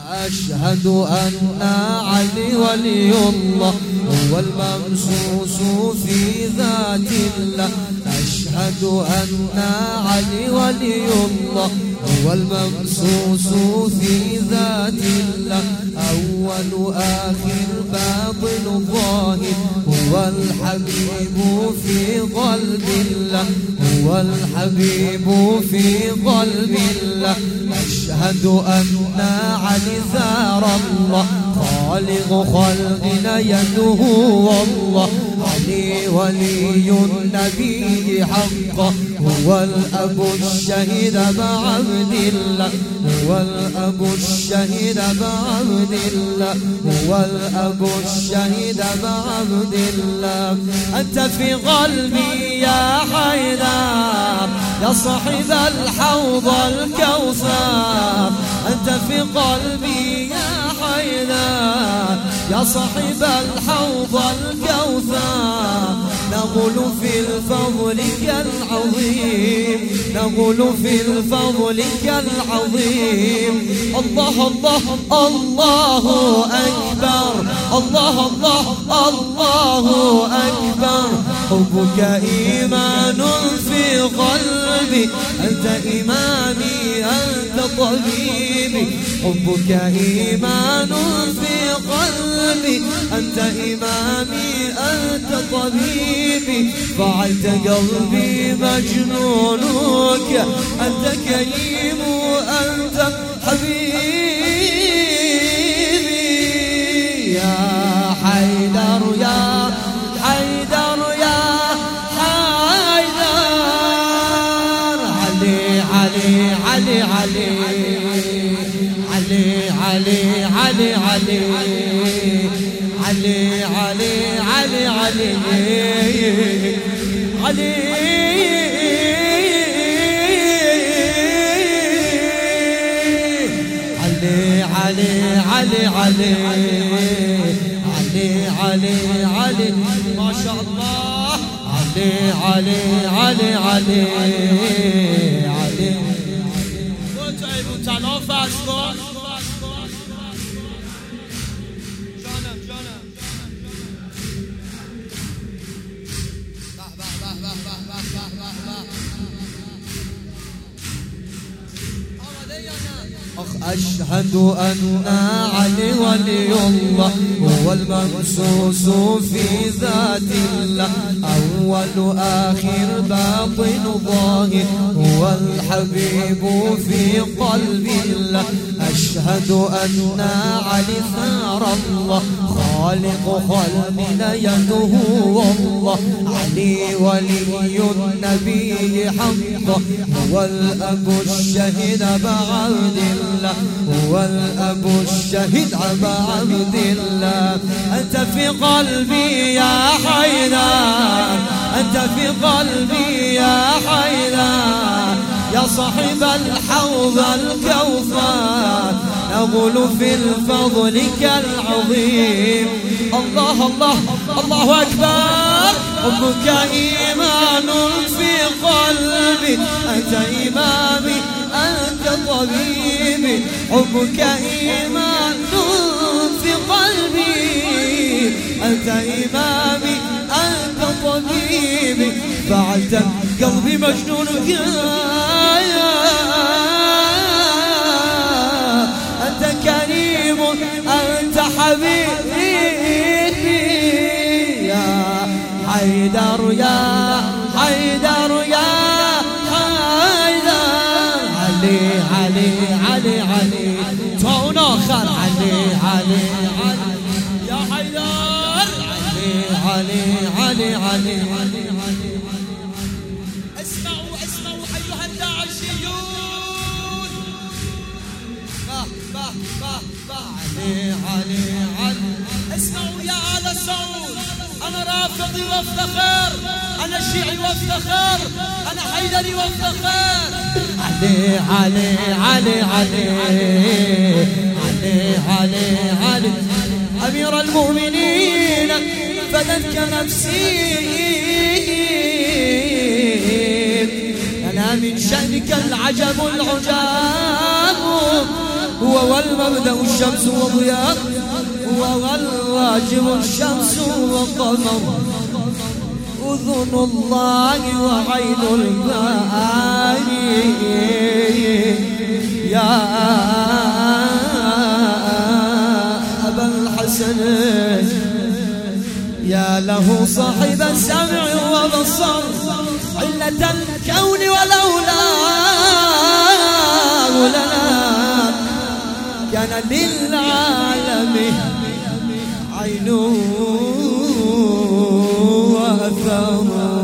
أشهد أن علي ولي الله هو الممسوس في ذات الله. أشهد أن علي ولي الله هو الممسوس في ذات الله. أول آخر باطن ظاهر هو الحبيب في قلب الله. هو الحبيب في قلب الله. أشهد أن علي ثار الله خالق خلقنا يده والله. علي ولي النبي حقا هو الأب الشهيد بعبد الله. هو الأب الشهيد بعبد الله. هو الأب الشهيد بعبد الله. أنت في قلبي يا حيدر يا صاحب الحوض الكوثر. أنت في قلبي يا حيدر يا صاحب الحوض الكوثر. نقول في الفضل كالعظيم. نقول في الفضل كالعظيم. الله الله الله أكبر. الله الله الله أكبر. حبك إيمان في قلبي. أنت إمامي أنت طبيبي. حبك إيمان في قلبي. أنت إمامي أنت طبيبي. فعلت قلبي مجنونك. أنت كريم أنت حبيبي. يا حيدر يا حيدر يا حيدر. علي علي علي علي علي علي علي علي علي علي علي علي علي علي علي علي علي علي علي ما شاء الله. علي علي علي علي علي. متعب وتنافس جانم جانم. أشهد أن علي ولي الله هو الممسوس في ذات الله. أول آخر باطن ظاهر هو الحبيب في قلب الله. أشهد أن علي ثار الله خالق خلقنا يده والله. علي ولي النبي حقا هو الأب الشهيد بعبد الله. هو الأب الشهيد بعبد الله. أنت في قلبي يا حيدر. أنت في قلبي يا حيدر يا صاحب الحوض الكوثر. نقول في الفضل كالعظيم. الله الله الله أكبر. حبك إيمان في قلبي. أنت إمامي أنت طبيبي. حبك إيمان في قلبي. أنت إمامي أنت طبيبي. فعلت قلبي مجنونك. أنت كريم أنت حبيبي. يا حيدر يا حيدر يا حيدر. علي علي علي علي تون آخر. علي علي علي يا حيدر. علي علي علي علي. اسمعوا اسمعوا أيها الداعشيون. علي علي علي. اسمعوا يا آل سعود. أنا رافضي وافتخر. أنا شيعي وافتخر. أنا حيدري وافتخر. علي علي علي علي علي علي علي. أمير المؤمنين فدتك نفسي. أنا من شأنك العجب العجاب. هو والمبدأ الشمس وضياء، هو والواجب الشمس والقمر، أذن الله وعين الباري. يا أبا الحسن يا له صاحب السمع وبصر، علة الكون ولولاه لنا كان للعالم عين وأثر.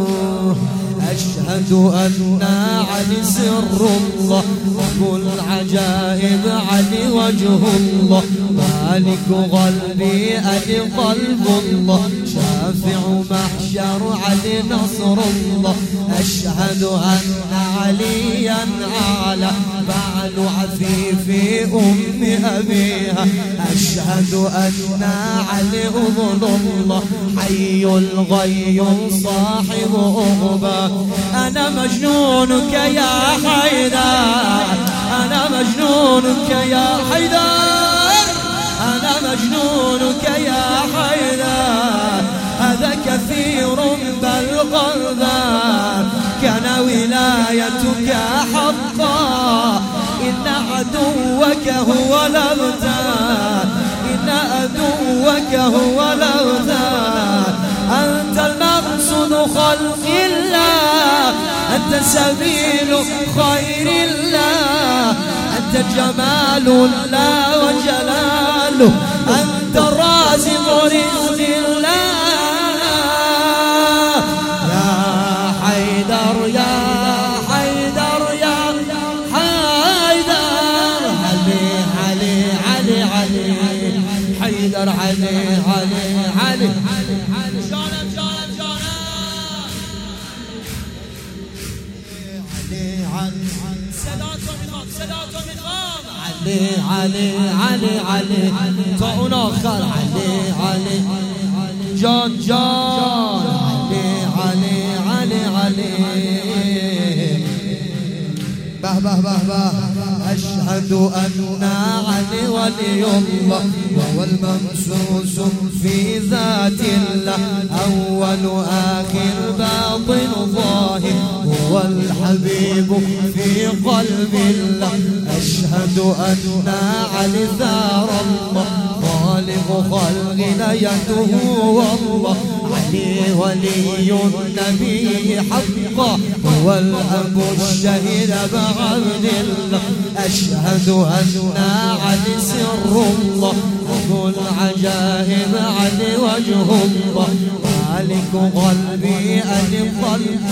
أشهد أن علي سر الله، رب العجائب علي وجه الله، مالك قلبي علي قلب الله، شافع محشر علي نصر الله. أشهد أن عليا أعلى بعل عفيف أم أبيها، أشهد أن علي أذن الله، حي الغيوم صاحب أغبى. أنا مجنونك يا حيدر، أنا مجنونك يا حيدر، أنا مجنونك يا حيدر. هذا كثير بل غربا كان ولايتك حقا، إن عدوك هو الأبتر، إن عدوك هو الأبتر. أنت المقصود خلق الله، أنت سبيل خير الله، أنت جمال الله وجلاله، أنت الرازق رزق الله. يا حيدر يا حيدر يا حيدر، علي علي علي علي حيدر، علي علي علي علي علي علي طعن آخر، علي علي جان جان، علي علي علي به به به به. أشهد أن علي ولي الله، وهو الممسوس في ذات الله، أول آخر باطن ظاهر، هو الحبيب في قلب الله. أشهد أن علي ثار الله، خالق خلقنا يده والله، علي ولي النبي حقا، هو الأب الشهيد بعبد الله. أشهد أن علي سر الله، أبو العجائب علي وجه الله، مالك قلبي علي قلب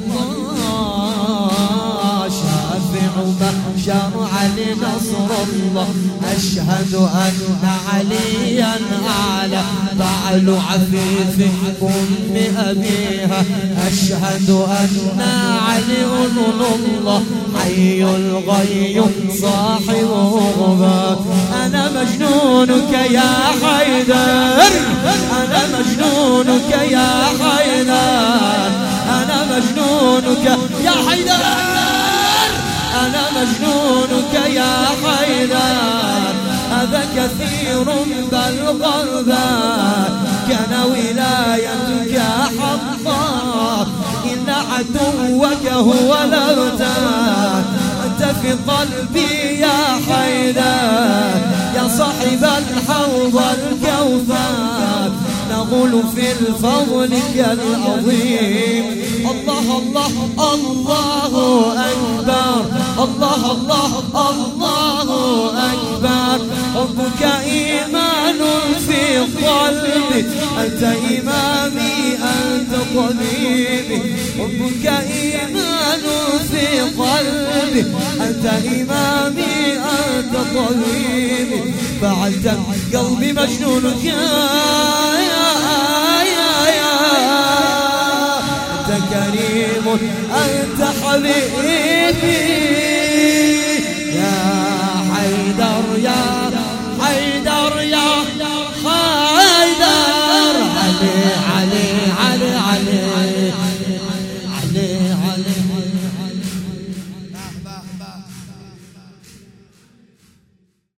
الله، شافع محشر علي نصر الله. أشهد أن عليا أعلى بعل عفيف أم أبيها، أشهد أن علي أذن الله، حي الغيوم صاحب أغبى. أنا مجنونك يا حيدر، أنا مجنونك يا حيدر، أنا مجنونك يا حيدر، أنا مجنونك يا حيدر. هذا كثير بل غربا كان ولايتك حقا، إن عدوك هو الأبتر. أنت في قلبي يا حيدر، يا صاحب الحوض الكوثر، نغول في الفضل كالعظيم. الله الله الله أكبر، الله الله الله أكبر. حبك إيمان في قلبي، أنت إمامي أنت طبيبي. حبك إيمان في قلبي، أنت إمامي أنت طبيبي. فعلت قلبي مجنونك أنت كريم أنت حبيبي.